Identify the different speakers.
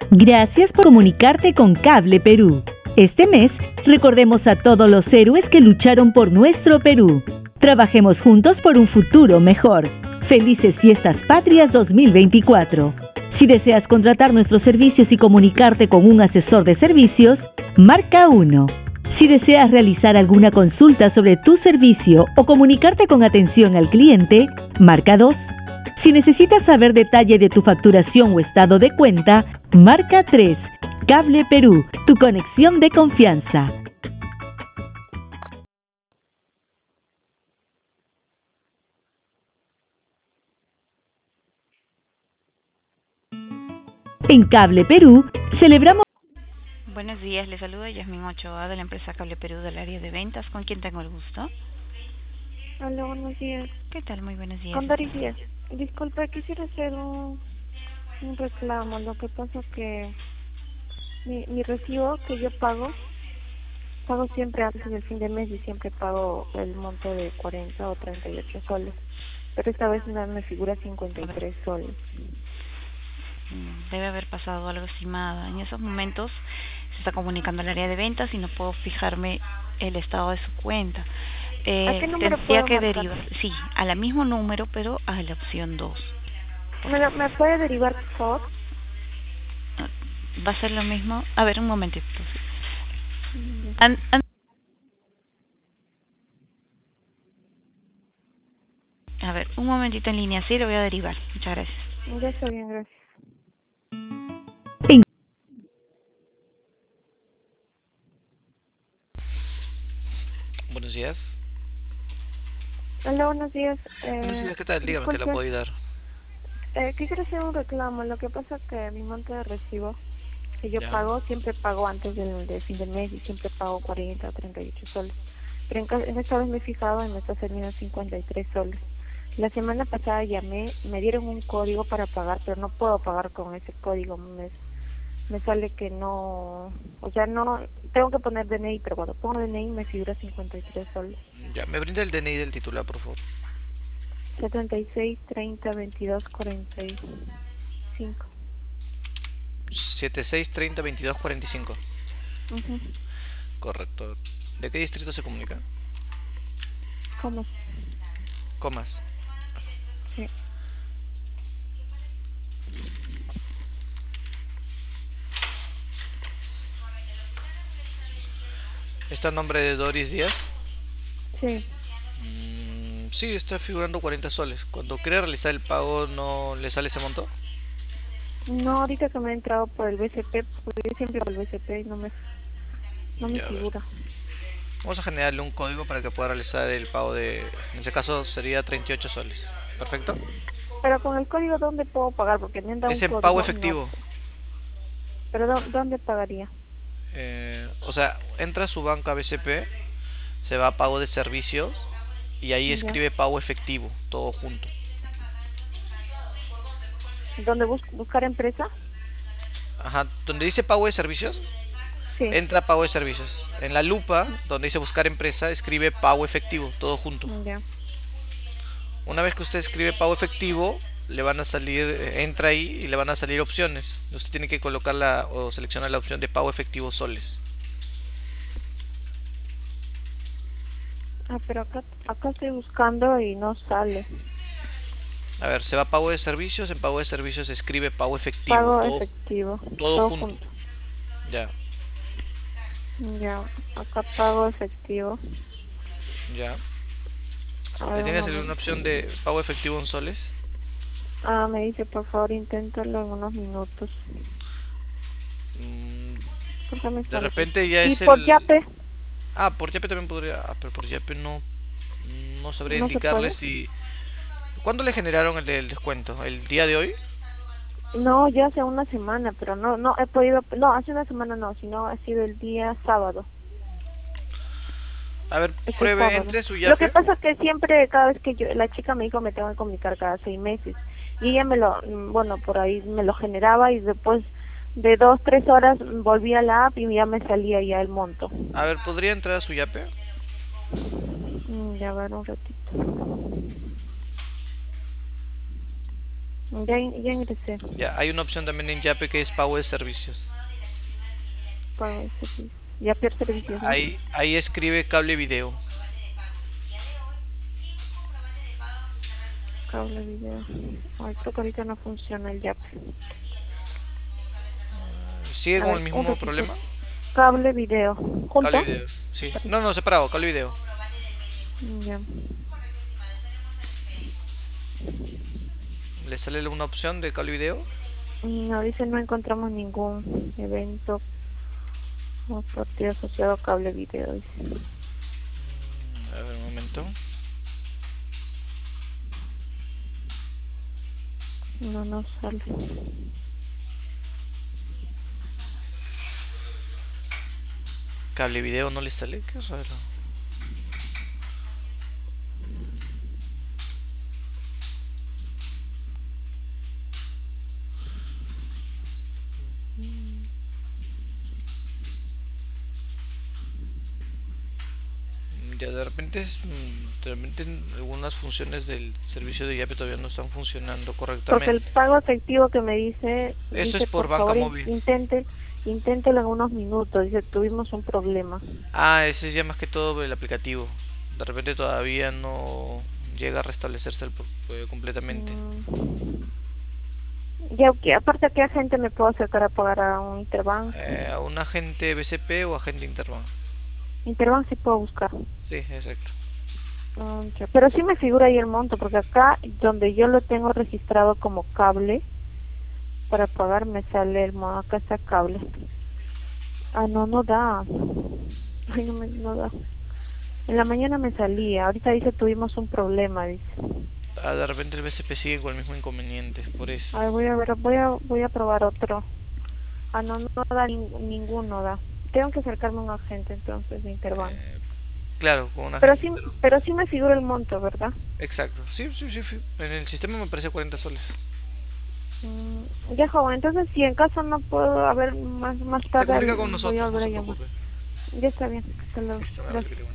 Speaker 1: Gracias por comunicarte con Cable Perú. Este mes, recordemos a todos los héroes que lucharon por nuestro Perú. Trabajemos juntos por un futuro mejor. Felices Fiestas Patrias 2024. Si deseas contratar nuestros servicios y comunicarte con un asesor de servicios, marca 1. Si deseas realizar alguna consulta sobre tu servicio o comunicarte con atención al cliente, marca 2. Si necesitas saber detalle de tu facturación o estado de cuenta, marca 3. Cable Perú, tu conexión de confianza. En Cable Perú, celebramos...
Speaker 2: Buenos días, les saluda Yasmín Ochoa de la empresa Cable Perú del área de ventas. ¿Con quién tengo el gusto?
Speaker 3: Hola, buenos días.
Speaker 2: ¿Qué tal? Muy buenos días.
Speaker 3: Con Doris Díaz. Disculpe, quisiera hacer un reclamo. Lo que pasa que mi recibo que yo pago siempre antes del fin de mes y siempre pago el monto de 40 o 38 soles. Pero esta vez me figura 53 soles.
Speaker 2: Debe haber pasado algo, estimada. En esos momentos se está comunicando al área de ventas y no puedo fijarme el estado de su cuenta.
Speaker 3: ¿A qué número
Speaker 2: Tendría
Speaker 3: puedo
Speaker 2: que
Speaker 3: marcar?
Speaker 2: derivar, sí, a la mismo número, pero a la opción 2.
Speaker 3: ¿Me puede derivar, por favor?
Speaker 2: ¿Va a ser lo mismo? A ver, un momentito. A ver, un momentito en línea, sí, lo voy a derivar. Muchas gracias.
Speaker 3: Ya está bien, gracias.
Speaker 4: Buenos días.
Speaker 3: Hola, buenos días.
Speaker 4: Buenos días, ¿qué tal? Dígame, ¿qué le
Speaker 3: Disculpe,
Speaker 4: puedo ayudar?
Speaker 3: quisiera hacer un reclamo. Lo que pasa que mi monto de recibo que yo
Speaker 4: Ya.
Speaker 3: pago, siempre pago antes del fin de mes y siempre pago 40 o 38 soles. Pero en esta vez me he fijado y me está saliendo 53 soles. La semana pasada llamé, me dieron un código para pagar, pero no puedo pagar con ese código. Me sale que no, o sea, no, tengo que poner DNI, pero cuando pongo DNI me figura 53 soles.
Speaker 4: Ya, me brinda el DNI del titular, por favor.
Speaker 3: 76 30 22 45.
Speaker 4: 76302245.
Speaker 3: Uh-huh.
Speaker 4: Correcto. ¿De qué distrito se comunica?
Speaker 3: ¿Cómo?
Speaker 4: Comas.
Speaker 3: Sí.
Speaker 4: ¿Está a nombre de Doris Díaz?
Speaker 3: Sí.
Speaker 4: Sí, está figurando 40 soles. Cuando quiere realizar el pago, ¿no le sale ese monto?
Speaker 3: No, ahorita que me he entrado por el BCP, porque yo siempre por el BCP y no me
Speaker 4: Ya, a ver.
Speaker 3: figura.
Speaker 4: Vamos a generarle un código para que pueda realizar el pago de... En este caso sería 38 soles. ¿Perfecto?
Speaker 3: Pero con el código, ¿dónde puedo pagar? Porque me han dado
Speaker 4: Es
Speaker 3: un
Speaker 4: en pago
Speaker 3: código, no.
Speaker 4: efectivo.
Speaker 3: Pero ¿dónde pagaría?
Speaker 4: O sea, entra a su banca BCP, se va a pago de servicios y ahí
Speaker 3: Ya.
Speaker 4: escribe pago efectivo, todo junto.
Speaker 3: ¿Dónde buscar empresa?
Speaker 4: Ajá, donde dice pago de servicios,
Speaker 3: Sí.
Speaker 4: entra pago de servicios. En la lupa, donde dice buscar empresa, escribe pago efectivo, todo junto.
Speaker 3: Ya.
Speaker 4: Una vez que usted escribe pago efectivo, le van a salir, entra ahí y le van a salir opciones. Usted tiene que colocar o seleccionar la opción de pago efectivo soles.
Speaker 3: Ah, pero acá estoy buscando y no sale.
Speaker 4: A ver, se va a pago de servicios, en pago de servicios se escribe pago efectivo,
Speaker 3: Pago
Speaker 4: todo,
Speaker 3: efectivo.
Speaker 4: todo
Speaker 3: Todo
Speaker 4: junto.
Speaker 3: junto.
Speaker 4: Ya,
Speaker 3: Ya. Acá pago efectivo.
Speaker 4: ya.
Speaker 3: A
Speaker 4: ¿Le
Speaker 3: ver, un
Speaker 4: tienes una
Speaker 3: momento.
Speaker 4: opción de pago efectivo en soles?
Speaker 3: Ah, me dice, por favor, inténtalo en unos minutos.
Speaker 4: Mm,
Speaker 3: ¿Por qué me
Speaker 4: De
Speaker 3: sale así?
Speaker 4: repente ya
Speaker 3: ¿Y
Speaker 4: es
Speaker 3: por
Speaker 4: el...
Speaker 3: Yape?
Speaker 4: Ah, por Yape también podría... Ah, pero por Yape no sabría
Speaker 3: ¿No se
Speaker 4: indicarle
Speaker 3: puede?
Speaker 4: si... ¿Cuándo le generaron el descuento? ¿El día de hoy?
Speaker 3: No, ya hace una semana, pero no he podido, no, hace una semana no, sino ha sido el día sábado,
Speaker 4: A ver,
Speaker 3: este
Speaker 4: pruebe,
Speaker 3: sábado.
Speaker 4: entre su
Speaker 3: Lo que
Speaker 4: Yape.
Speaker 3: pasa es que siempre, cada vez que la chica me dijo me tengo que comunicar cada 6 meses, y ella bueno, por ahí me lo generaba y después de 2, 3 horas volví a la app y ya me salía ya el monto.
Speaker 4: A ver, ¿podría entrar a su Yape?
Speaker 3: Ya, a ver un ratito. Ya ingresé.
Speaker 4: Ya, hay una opción también en Yape que es pago de servicios.
Speaker 3: Pago de servicio. Ya pierde servicios, ¿no?
Speaker 4: Ahí escribe cable video.
Speaker 3: Cable video. Ay, creo que ahorita no funciona el Yape.
Speaker 4: ¿Sigue
Speaker 3: A
Speaker 4: con
Speaker 3: ver,
Speaker 4: el
Speaker 3: un
Speaker 4: mismo
Speaker 3: ratito.
Speaker 4: problema?
Speaker 3: Cable video. ¿Junto?
Speaker 4: Cable video, sí. No, separado, cable video.
Speaker 3: Ya.
Speaker 4: ¿Le sale una opción de cable video?
Speaker 3: No, dice no encontramos ningún evento o partido asociado a cable video. Dice.
Speaker 4: A ver, un momento.
Speaker 3: No sale.
Speaker 4: Cable video no le sale, qué raro. Ya de repente algunas funciones del servicio de Yape todavía no están funcionando
Speaker 3: Porque el
Speaker 4: correctamente.
Speaker 3: pago efectivo que me dice,
Speaker 4: Eso
Speaker 3: dice
Speaker 4: es por
Speaker 3: por
Speaker 4: banca
Speaker 3: favor
Speaker 4: móvil.
Speaker 3: inténtelo en unos minutos. Dice, tuvimos un problema.
Speaker 4: Ese es ya más que todo el aplicativo. De repente todavía no llega a restablecerse completamente.
Speaker 3: Ya, que aparte, ¿a qué agente me puedo acercar a pagar a un Interbank?
Speaker 4: A un agente BCP o agente Interbank.
Speaker 3: Interbank sí puedo buscar.
Speaker 4: Sí, exacto.
Speaker 3: Ya. Pero sí me figura ahí el monto, porque acá donde yo lo tengo registrado como cable, para pagar me sale acá está cable. No da. Ay, no da. En la mañana me salía, ahorita dice tuvimos un problema, dice.
Speaker 4: De repente el BCP sigue con el mismo inconveniente, por eso.
Speaker 3: A ver, voy a probar otro. No da ninguno da. Tengo que acercarme a un agente entonces de Interbank.
Speaker 4: Claro, con una
Speaker 3: Pero
Speaker 4: agente.
Speaker 3: pero sí me figura el monto, ¿verdad?
Speaker 4: Exacto, sí. En el sistema me parece 40 soles.
Speaker 3: Ya, joven, entonces si en caso no puedo, a ver, más
Speaker 4: Se
Speaker 3: tarde
Speaker 4: comunica con
Speaker 3: voy
Speaker 4: nosotros,
Speaker 3: a
Speaker 4: no
Speaker 3: volver a
Speaker 4: se
Speaker 3: llamar.
Speaker 4: preocupe.
Speaker 3: Ya está bien, hasta luego.
Speaker 4: Listo,
Speaker 3: Gracias.